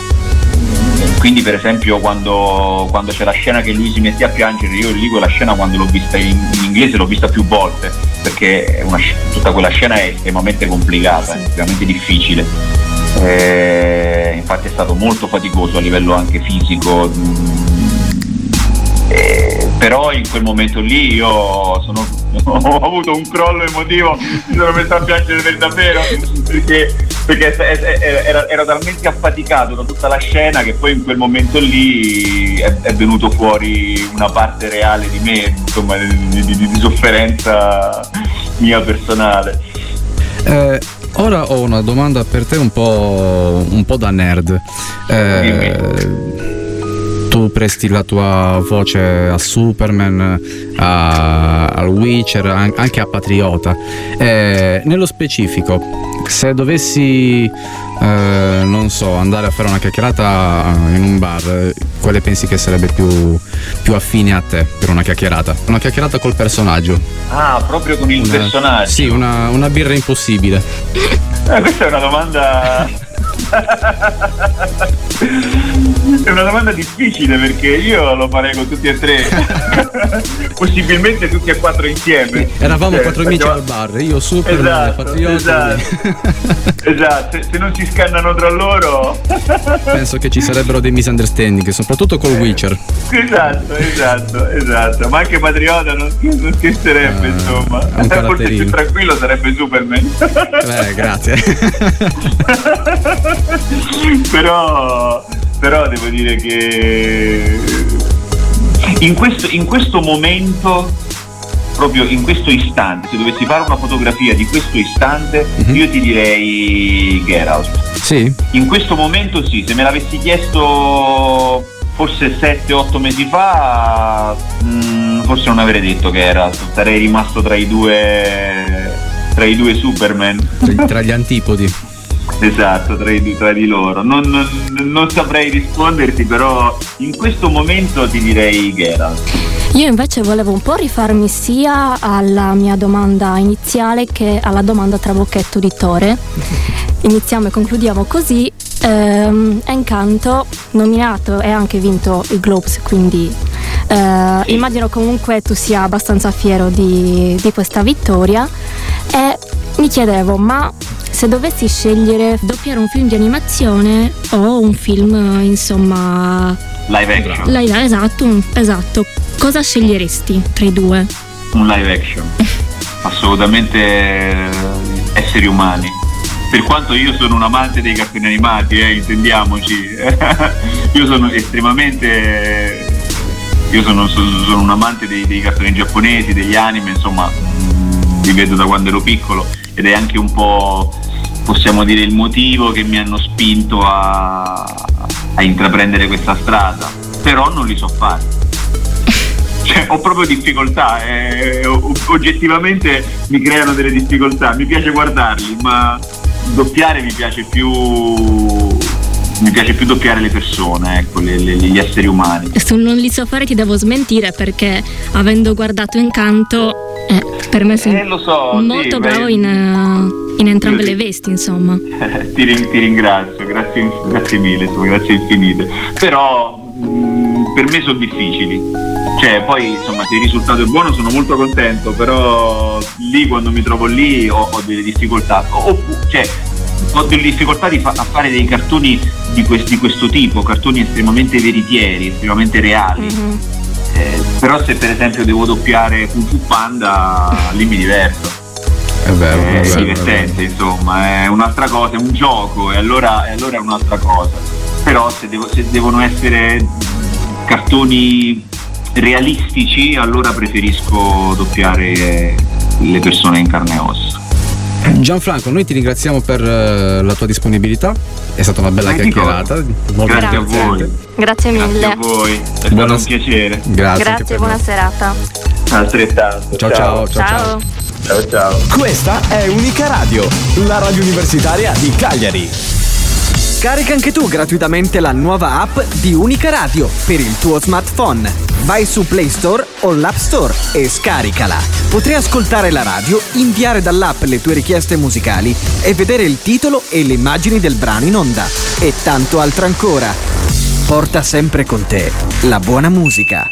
Quindi per esempio quando, quando c'è la scena che lui si mette a piangere, io lì quella scena, quando l'ho vista in, in inglese, l'ho vista più volte, perché è una, tutta quella scena è estremamente complicata, è estremamente difficile, e infatti è stato molto faticoso a livello anche fisico, e, però in quel momento lì io sono, ho avuto un crollo emotivo, mi sono messo a piangere per davvero, perché perché era, era talmente affaticato da tutta la scena che poi in quel momento lì è, è venuto fuori una parte reale di me, insomma, di, di, di sofferenza mia personale. Eh, ora ho una domanda per te un po', un po' da nerd. Eh, tu presti la tua voce a Superman, a, al Witcher, anche a Patriota. Eh, nello specifico, se dovessi, eh, non so, andare a fare una chiacchierata in un bar, quale pensi che sarebbe più, più affine a te per una chiacchierata? Una chiacchierata col personaggio. Ah, proprio con il una, personaggio? Sì, una, una birra impossibile. Eh, questa è una domanda... È una domanda difficile, perché io lo farei con tutti e tre. Possibilmente tutti e quattro insieme. Eravamo cioè, quattro amici al bar, io Superman, esatto, Patriota. Esatto, esatto. Se, se non si scannano tra loro penso che ci sarebbero dei misunderstanding, soprattutto col Witcher. Esatto, esatto, esatto. Ma anche Patriota non, non scherzerebbe, uh, insomma. Forse più tranquillo sarebbe Superman. Beh, grazie. però però devo dire che in questo, in questo momento, proprio in questo istante, se dovessi fare una fotografia di questo istante, mm-hmm. io ti direi Geralt. Sì? In questo momento sì, se me l'avessi chiesto forse sette otto mesi fa, mh, forse non avrei detto Geralt, sarei rimasto tra i due tra i due Superman, tra, tra gli antipodi. Esatto, tra, i, tra di loro. Non, non, non saprei risponderti, però in questo momento ti direi Geralt. Io invece volevo un po' rifarmi sia alla mia domanda iniziale che alla domanda trabocchetto di Tore. Iniziamo e concludiamo così. Ehm, Encanto, nominato e anche vinto i Globes, quindi eh, sì. Immagino comunque tu sia abbastanza fiero di, di questa vittoria, e mi chiedevo, ma se dovessi scegliere doppiare un film di animazione o un film, insomma, live action, live, esatto, esatto, cosa sceglieresti tra i due? Un live action. Assolutamente esseri umani. Per quanto io sono un amante dei cartoni animati, eh, intendiamoci. Io sono estremamente io sono, sono un amante dei, dei cartoni giapponesi, degli anime, insomma. li vedo da quando ero piccolo ed è anche un po', possiamo dire, il motivo che mi hanno spinto a, a intraprendere questa strada, però non li so fare. Cioè, ho proprio difficoltà, eh, oggettivamente mi creano delle difficoltà, mi piace guardarli, ma doppiare mi piace più mi piace più doppiare le persone, ecco, le, le, gli esseri umani. Se non li so fare ti devo smentire, perché avendo guardato Encanto eh, per me sei eh, lo so, molto sì, bravo beh, in, uh, in entrambe le vesti, insomma. Eh, ti, ti ringrazio, grazie, grazie mille, grazie infinite, però mh, per me sono difficili. Cioè, poi insomma, se il risultato è buono sono molto contento, però lì, quando mi trovo lì, ho, ho delle difficoltà. O, cioè, ho delle difficoltà di fa- a fare dei cartoni di, quest- di questo tipo, cartoni estremamente veritieri, estremamente reali. Mm-hmm. Eh, però se per esempio devo doppiare Kung Fu Panda, lì mi diverto. È vero, è, è vero, divertente, è vero. Insomma, è un'altra cosa, è un gioco, e allora, e allora è un'altra cosa. Però se, devo, se devono essere cartoni realistici, allora preferisco doppiare le persone in carne e ossa. Gianfranco, noi ti ringraziamo per uh, la tua disponibilità, è stata una bella chiacchierata. Grazie, grazie a voi. Grazie mille. Grazie a voi, è stato Buona... un piacere. Grazie, grazie, buona me. serata. Altrettanto. Ciao ciao ciao ciao. Ciao ciao. Questa è Unica Radio, la radio universitaria di Cagliari. Scarica anche tu gratuitamente la nuova app di Unica Radio per il tuo smartphone. Vai su Play Store o l'App Store e scaricala. Potrai ascoltare la radio, inviare dall'app le tue richieste musicali e vedere il titolo e le immagini del brano in onda. E tanto altro ancora. Porta sempre con te la buona musica.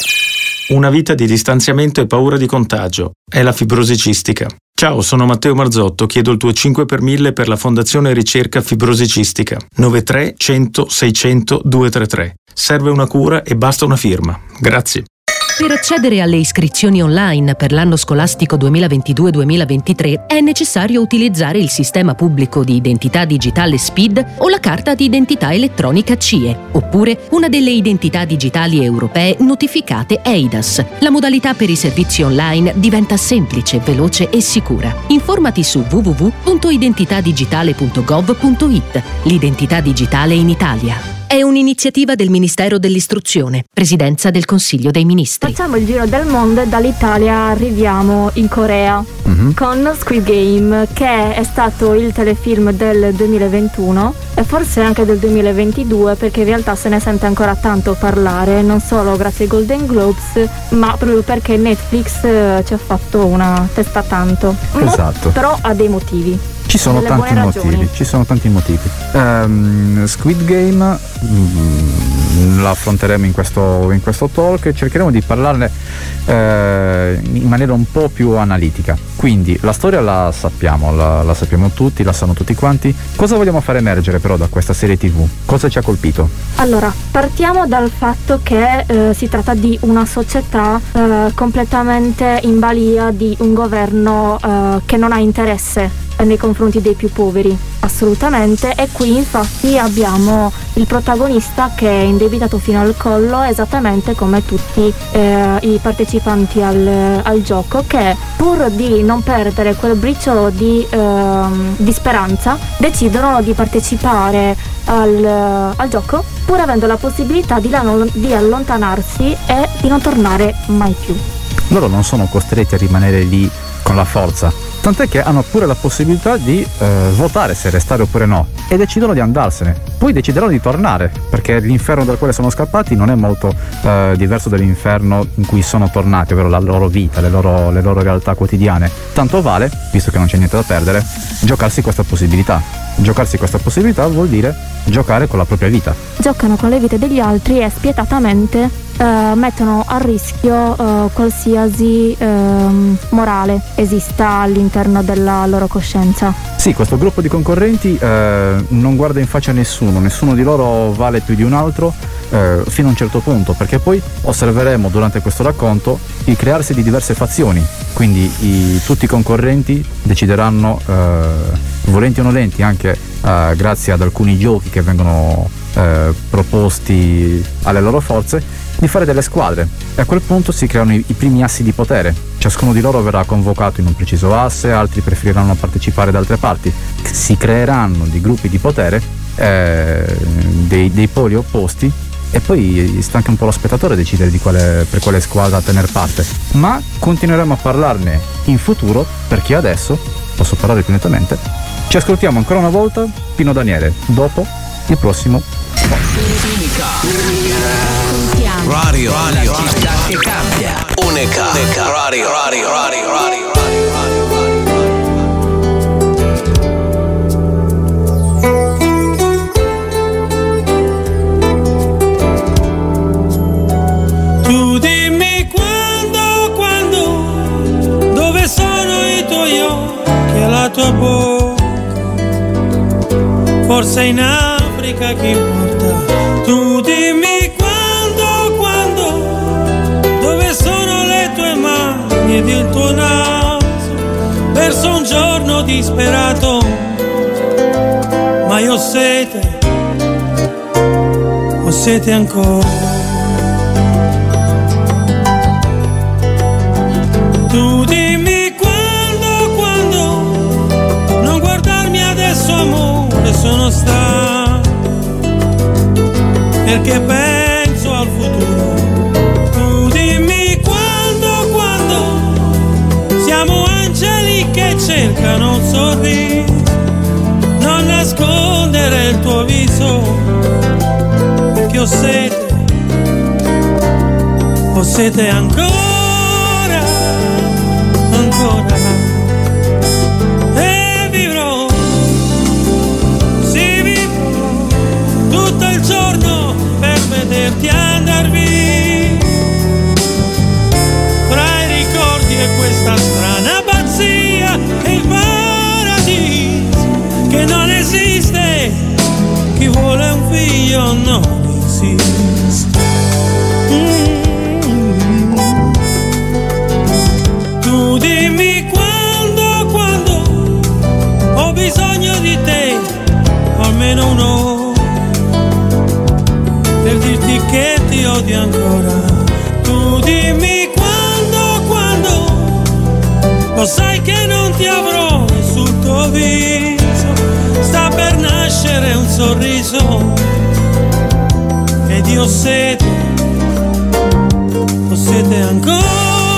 Una vita di distanziamento e paura di contagio. È la fibrosi cistica. Ciao, sono Matteo Marzotto, chiedo il tuo cinque per mille per la Fondazione Ricerca Fibrosi Cistica. nove tre cento seicento duecentotrentatré. Serve una cura e basta una firma. Grazie. Per accedere alle iscrizioni online per l'anno scolastico duemilaventidue duemilaventitré è necessario utilizzare il sistema pubblico di identità digitale S P I D o la carta di identità elettronica C I E, oppure una delle identità digitali europee notificate E I D A S. La modalità per i servizi online diventa semplice, veloce e sicura. Informati su w w w punto identitadigitale punto gov punto i t. L'identità digitale in Italia. È un'iniziativa del Ministero dell'Istruzione, Presidenza del Consiglio dei Ministri. Facciamo il giro del mondo e dall'Italia arriviamo in Corea mm-hmm. con Squid Game, che è stato il telefilm del duemilaventuno e forse anche del duemilaventidue, perché in realtà se ne sente ancora tanto parlare, non solo grazie ai Golden Globes, ma proprio perché Netflix ci ha fatto una testa tanto. Esatto. Mo- però ha dei motivi. Ci sono Delle tanti motivi, ragioni. ci sono tanti motivi. Um, Squid Game mm, la affronteremo in questo, in questo talk e cercheremo di parlarne eh, in maniera un po' più analitica. Quindi la storia la sappiamo, la, la sappiamo tutti, la sanno tutti quanti. Cosa vogliamo far emergere però da questa serie tivù? Cosa ci ha colpito? Allora, partiamo dal fatto che eh, si tratta di una società eh, completamente in balia di un governo eh, che non ha interesse nei confronti dei più poveri, assolutamente. E qui infatti abbiamo il protagonista che è indebitato fino al collo, esattamente come tutti eh, i partecipanti al, al gioco, che pur di non perdere quel briciolo di, eh, di speranza decidono di partecipare al, al gioco, pur avendo la possibilità di, di allontanarsi e di non tornare mai più. Loro non sono costretti a rimanere lì con la forza, tant'è che hanno pure la possibilità di eh, votare se restare oppure no, e decidono di andarsene. Poi decideranno di tornare, perché l'inferno dal quale sono scappati non è molto eh, diverso dall'inferno in cui sono tornati, ovvero la loro vita, le loro, le loro realtà quotidiane. Tanto vale, visto che non c'è niente da perdere, giocarsi questa possibilità. Giocarsi questa possibilità vuol dire giocare con la propria vita. Giocano con le vite degli altri e spietatamente eh, mettono a rischio eh, qualsiasi eh, morale esista all'interno della loro coscienza. Sì, questo gruppo di concorrenti eh, non guarda in faccia a nessuno, nessuno di loro vale più di un altro eh, fino a un certo punto, perché poi osserveremo durante questo racconto il crearsi di diverse fazioni, quindi i, tutti i concorrenti decideranno, eh, volenti o nolenti, anche eh, grazie ad alcuni giochi che vengono eh, proposti alle loro forze di fare delle squadre, e a quel punto si creano i, i primi assi di potere. Ciascuno di loro verrà convocato in un preciso asse, altri preferiranno partecipare da altre parti. Si creeranno dei gruppi di potere, eh, dei, dei poli opposti, e poi sta anche un po' lo spettatore a decidere di quale, per quale squadra tener parte. Ma continueremo a parlarne in futuro, perché adesso posso parlare più nettamente. Ci ascoltiamo ancora una volta Pino Daniele dopo il prossimo Radio, radio, la città che cambia. Unica, unica, radio, radio, radio, radio, Tu dimmi quando, quando, dove sono i tuoi occhi e la tua bocca. Forse in Africa, chi importa? Tu dimmi quando, quando, dove sono le tue mani ed il tuo naso. Verso un giorno disperato, ma io ho sete, ho sete ancora. Tu dimmi quando, quando, non guardarmi adesso amore, sono stanco, perché penso al futuro. Tu dimmi quando, quando, siamo angeli che cercano un sorriso, non nascondere il tuo viso, perché ho sete, ho sete ancora. Ancora e vivrò, sì vivrò tutto il giorno per vederti andar via, tra i ricordi e questa strana pazzia e il paradiso che non esiste, chi vuole un figlio non esiste. Mm. Tu dimmi quando, quando ho bisogno di te, almeno un'ora, per dirti che ti odio ancora. Tu dimmi quando, quando, lo sai che non ti avrò sul tuo viso, sta per nascere un sorriso, ed io ho sete, ho sete ancora.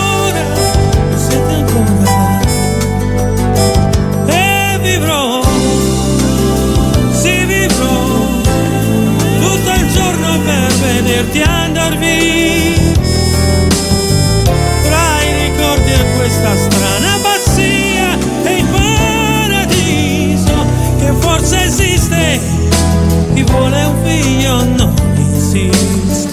E vivrò, sì vivrò tutto il giorno per vederti andar via, tra i ricordi e questa strana pazzia e il paradiso che forse esiste, chi vuole un figlio non insiste.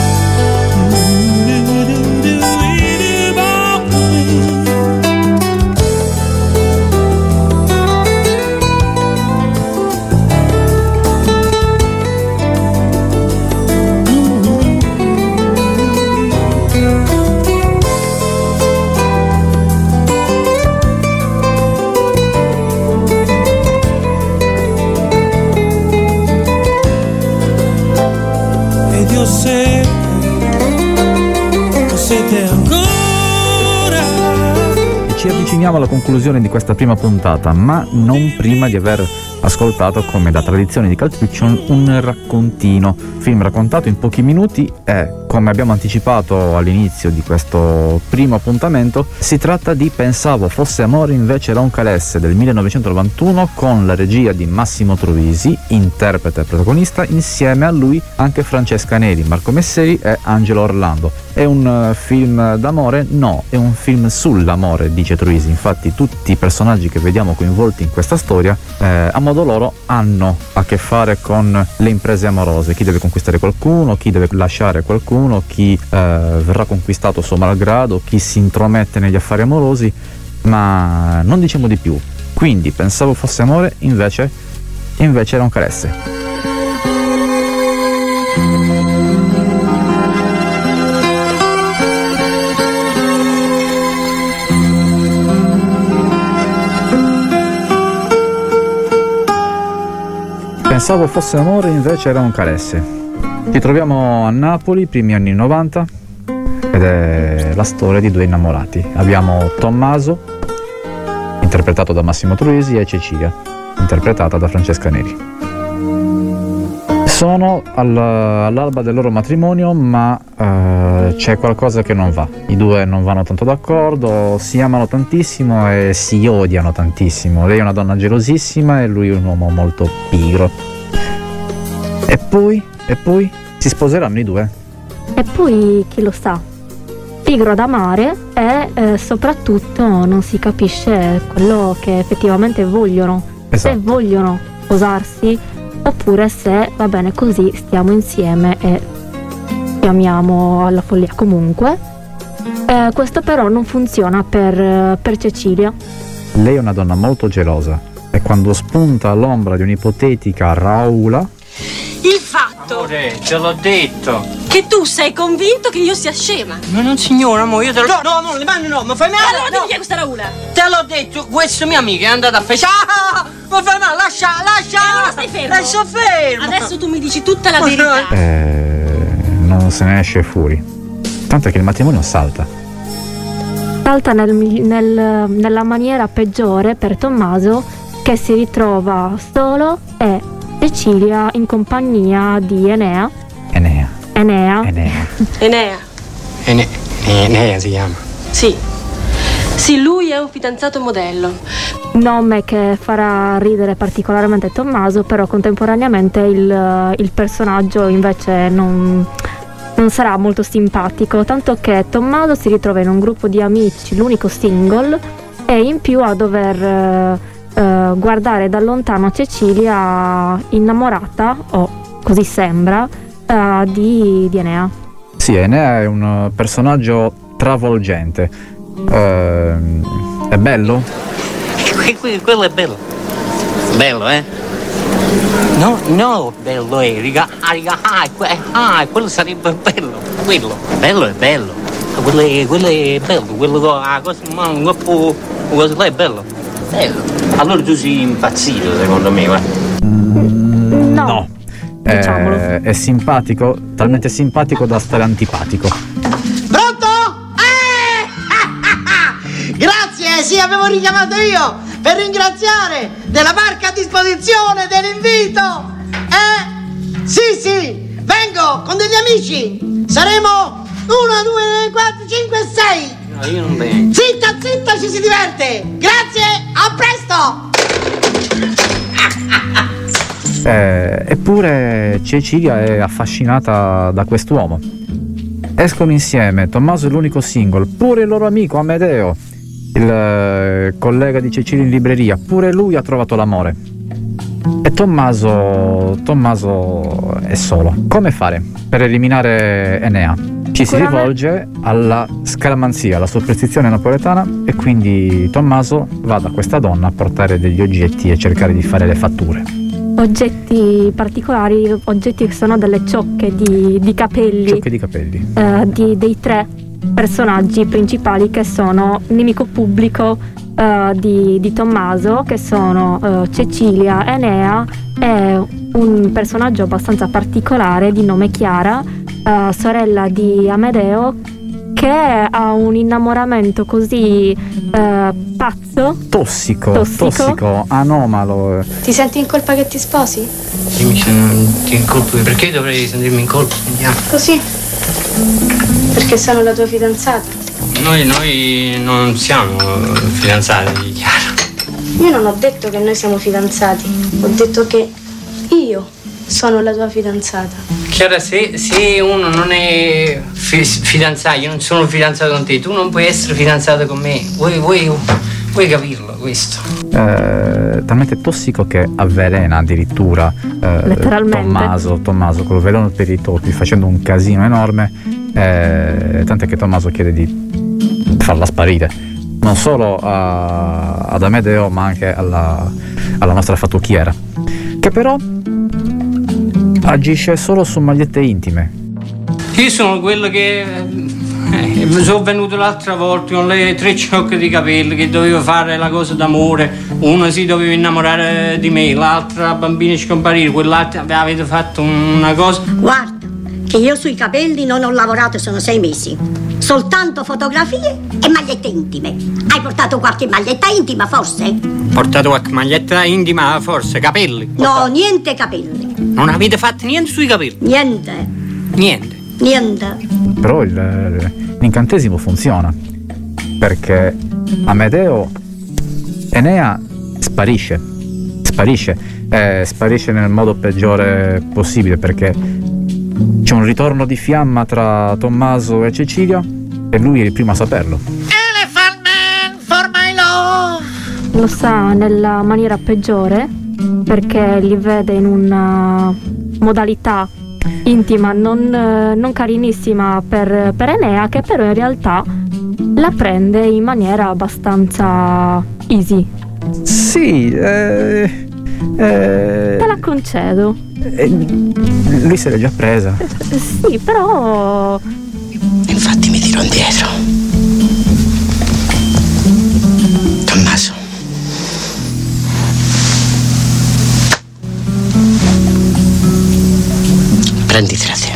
Ci avviciniamo alla conclusione di questa prima puntata, ma non prima di aver ascoltato, come da tradizione di Cult Fiction, un raccontino. Film raccontato in pochi minuti e, come abbiamo anticipato all'inizio di questo primo appuntamento, si tratta di Pensavo fosse amore invece era un calesse del millenovecentonovantuno, con la regia di Massimo Troisi, interprete e protagonista, insieme a lui anche Francesca Neri, Marco Messeri e Angelo Orlando. È un film d'amore? No, è un film sull'amore, dice Troisi. Infatti tutti i personaggi che vediamo coinvolti in questa storia, eh, a modo loro, hanno a che fare con le imprese amorose. Chi deve conquistare qualcuno, chi deve lasciare qualcuno, chi eh, verrà conquistato suo malgrado, chi si intromette negli affari amorosi, ma non diciamo di più. Quindi Pensavo fosse amore, invece, invece era un caresse. Pensavo fosse amore, invece era un caresse. Ci troviamo a Napoli, primi anni novanta, ed è la storia di due innamorati. Abbiamo Tommaso, interpretato da Massimo Troisi, e Cecilia, interpretata da Francesca Neri. Sono all, all'alba del loro matrimonio, ma uh, c'è qualcosa che non va. I due non vanno tanto d'accordo, si amano tantissimo e si odiano tantissimo. Lei è una donna gelosissima e lui un uomo molto pigro. E poi, e poi si sposeranno i due. E poi chi lo sa? Pigro ad amare e eh, soprattutto non si capisce quello che effettivamente vogliono. Esatto. Se vogliono sposarsi, oppure se va bene così, stiamo insieme e ci amiamo alla follia. Comunque eh, questo però non funziona per, per Cecilia. Lei è una donna molto gelosa e quando spunta all'ombra di un'ipotetica Raula... Il fatto, amore, te l'ho detto, che tu sei convinto che io sia scema. ma non signora, amore, io te lo... No, no, no, le mani no, mi fai male. E allora no. dimmi chi è questa Raula? Te l'ho detto, questo mio amico è andato a fece. Ah, mi fai male, lascia, lascia. E allora stai fermo. Lascia fermo. Adesso tu mi dici tutta la verità. Eh, non se ne esce fuori. Tanto che il matrimonio salta. Salta nel, nel, nella maniera peggiore per Tommaso, che si ritrova solo, e Cecilia in compagnia di Enea. Enea. Enea. Enea. Enea. Ene- Enea si chiama. Sì. Sì, lui è un fidanzato modello. Nome che farà ridere particolarmente Tommaso, però contemporaneamente il, il personaggio invece non, non sarà molto simpatico, tanto che Tommaso si ritrova in un gruppo di amici, l'unico single, e in più a dover eh, guardare da lontano Cecilia innamorata, o così sembra, eh, di, di Enea. Sì, Enea è un personaggio travolgente. Eh, è bello? Quello è bello. Bello, eh? No, no, bello è, riga, ah, riga, ah, que- ah, quello sarebbe bello, quello, bello è bello, quello è, quello è bello, quello che ah, cosa, ma un po', cosa là è bello, bello. Allora tu sei impazzito secondo me, va? No, no. Diciamolo. È, è simpatico, talmente simpatico da stare antipatico. Pronto? Eh! Grazie, sì, avevo richiamato io per ringraziare della barca a disposizione dell'invito. Eh? Sì, sì, vengo con degli amici. Saremo uno, due, quattro, cinque, sei. No, io non vengo. Zitta, zitta, ci si diverte. Grazie, a presto. Eh, eppure Cecilia è affascinata da quest'uomo. Escono insieme, Tommaso è l'unico single, pure il loro amico Amedeo, il eh, collega di Cecilia in libreria, pure lui ha trovato l'amore. E Tommaso, Tommaso è solo. Come fare per eliminare Enea? Ci si rivolge alla scaramanzia, alla superstizione napoletana, e quindi Tommaso va da questa donna a portare degli oggetti e cercare di fare le fatture. Oggetti particolari, oggetti che sono delle ciocche di, di capelli, Ciocche di capelli. eh, di, dei tre personaggi principali, che sono nemico pubblico eh, di, di Tommaso, che sono eh, Cecilia, Enea, e un personaggio abbastanza particolare di nome Chiara, eh, sorella di Amedeo, che ha un innamoramento così eh, pazzo, Tossico, Tossico. tossico, anomalo. Ti senti in colpa che ti sposi? Io mi sento in colpa, perché dovrei sentirmi in colpa? Andiamo. Così? Perché sono la tua fidanzata? Noi, noi non siamo fidanzati, Chiara. Io non ho detto che noi siamo fidanzati, ho detto che io sono la tua fidanzata. Chiara, se, se uno non è fi- fidanzato, io non sono fidanzato con te, tu non puoi essere fidanzato con me. Vuoi, vuoi, vuoi capirlo questo? Eh, talmente tossico che avvelena addirittura eh, Letteralmente. Tommaso, Tommaso con il veleno per i topi, facendo un casino enorme, eh, tant'è che Tommaso chiede di farla sparire, non solo a, ad Amedeo ma anche alla, alla nostra fattucchiera, che però agisce solo su magliette intime. Io sono quello che Eh, sono venuto l'altra volta con le tre ciocche di capelli che dovevo fare la cosa d'amore. Uno si doveva innamorare di me, l'altra bambina scomparire, quell'altra avete fatto una cosa. Guarda, che io sui capelli non ho lavorato, sono sei mesi. Soltanto fotografie e magliette intime. Hai portato qualche maglietta intima, forse? Portato qualche maglietta intima, forse, capelli? No, niente capelli. Non avete fatto niente sui capelli? Niente. Niente. Niente. Però il, l'incantesimo funziona, perché Amedeo Enea sparisce, sparisce, eh, sparisce nel modo peggiore possibile, perché c'è un ritorno di fiamma tra Tommaso e Cecilia e lui è il primo a saperlo. Elephant Man for my love. Lo sa nella maniera peggiore, perché li vede in una modalità intima non, non carinissima per, per Enea, che però in realtà la prende in maniera abbastanza easy. Sì, eh, eh, te la concedo. Eh, lui se l'è già presa. Eh, sì, però infatti mi tiro indietro. Tommaso, prenditela te.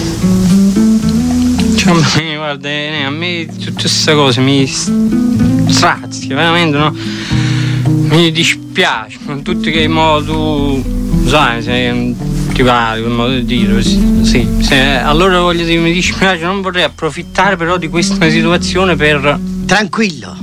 Cioè, guarda, a me tutte queste cose mi strazia, veramente, no? Mi dispiace, con tutti che modo tu, sai, sei ti pare, quel modo di dire, sì, sì, sì. Allora voglio dire, mi dispiace, non vorrei approfittare però di questa situazione per... Tranquillo.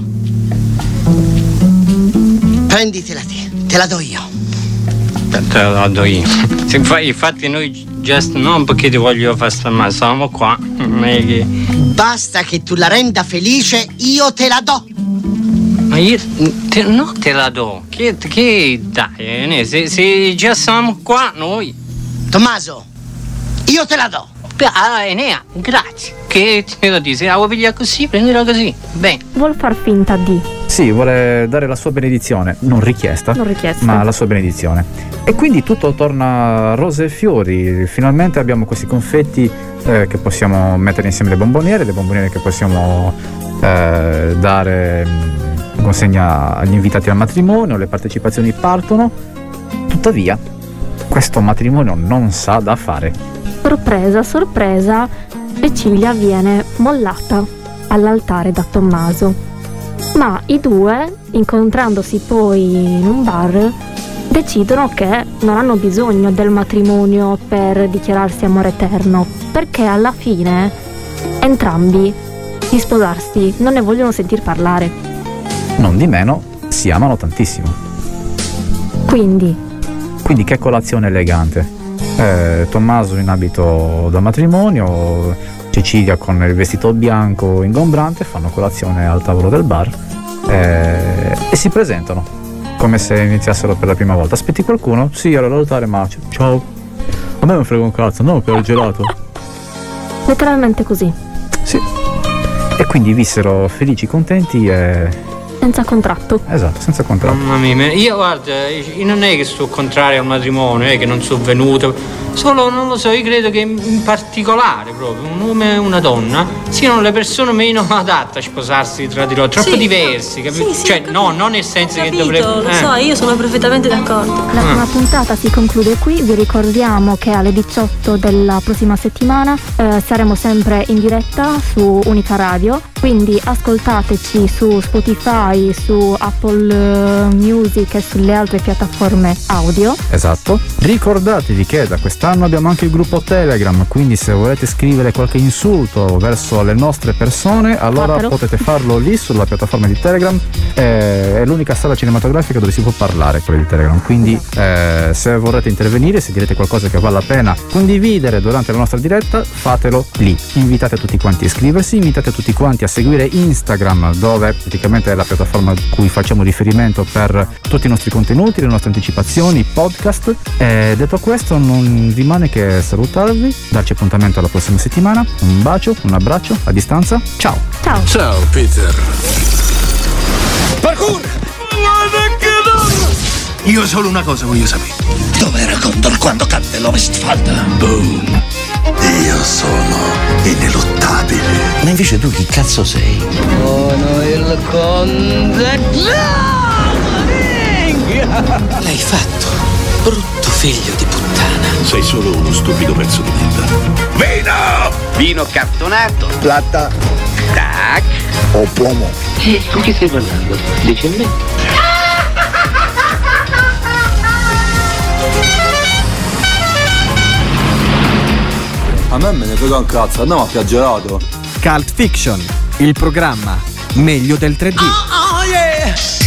Prenditela te, te la do io. Te la do io. Infatti noi just non perché ti voglio far stare male, stavamo qua, non è che... Basta che tu la renda felice, io te la do. Ma io te, no te la do, che, che dai, se, se già siamo qua noi. Tommaso, io te la do. Ah, Enea, grazie. Che ti devo dire, se la vuoi pigliare così, prendila così. Bene. Vuol far finta di. Sì, vuole dare la sua benedizione, non richiesta, non richiesta, ma la sua benedizione. E quindi tutto torna rose e fiori. Finalmente abbiamo questi confetti eh, che possiamo mettere insieme alle bomboniere, le bomboniere che possiamo eh, dare in consegna agli invitati al matrimonio, le partecipazioni partono. Tuttavia, questo matrimonio non sa da fare. Sorpresa, sorpresa, Cecilia viene mollata all'altare da Tommaso. Ma i due, incontrandosi poi in un bar, decidono che non hanno bisogno del matrimonio per dichiararsi amore eterno, perché alla fine entrambi di sposarsi non ne vogliono sentir parlare. Non di meno, si amano tantissimo. Quindi? Quindi che colazione elegante. Eh, Tommaso in abito da matrimonio, Cecilia con il vestito bianco ingombrante, fanno colazione al tavolo del bar eh, e si presentano come se iniziassero per la prima volta. Aspetti qualcuno? Sì, all'altare, ma ciao. A me non frega un cazzo, no, per il gelato. Letteralmente così. Sì. E quindi vissero felici, contenti e... senza contratto. Esatto, senza contratto. Mamma mia, io guarda, io non è che sto contrario al matrimonio, è che non sono venuto. Solo, non lo so, io credo che in particolare proprio un uomo e una donna siano le persone meno adatte a sposarsi tra di loro, troppo sì, diversi, capito? Sì, sì, cioè, no, non nel senso capito, che dovrebbero. Lo eh. so, io sono perfettamente d'accordo. La prima puntata si conclude qui, vi ricordiamo che alle diciotto della prossima settimana eh, saremo sempre in diretta su Unica Radio, quindi ascoltateci su Spotify, su Apple Music e sulle altre piattaforme audio. Esatto. Ricordatevi che da quest'anno abbiamo anche il gruppo Telegram, quindi se volete scrivere qualche insulto verso le nostre persone, allora Fatelo. potete farlo lì sulla piattaforma di Telegram. È l'unica sala cinematografica dove si può parlare, quella di Telegram, quindi eh, se vorrete intervenire, se direte qualcosa che vale la pena condividere durante la nostra diretta, fatelo lì. Invitate tutti quanti a iscriversi, invitate tutti quanti a seguire Instagram, dove praticamente è la piattaforma a cui facciamo riferimento per tutti i nostri contenuti, le nostre anticipazioni, podcast. E detto questo non rimane che salutarvi, darci appuntamento alla prossima settimana. Un bacio, un abbraccio a distanza. Ciao. Ciao. Ciao Peter. Parkour! Io solo una cosa voglio sapere. Dov'era Condor quando cadde l'Ovestfalda? Boom. Io sono ineluttabile. Ma invece tu chi cazzo sei? Sono il conte Giovanni! L'hai fatto, brutto figlio di puttana. Sei solo uno stupido pezzo di merda. Vino! Vino cartonato. Plata. Tac. O plomo. E tu chi stai parlando? Dici a me? A me me ne frega un cazzo, andiamo a Piaggerato. Cult Fiction, il programma meglio del tre D. Oh, oh yeah!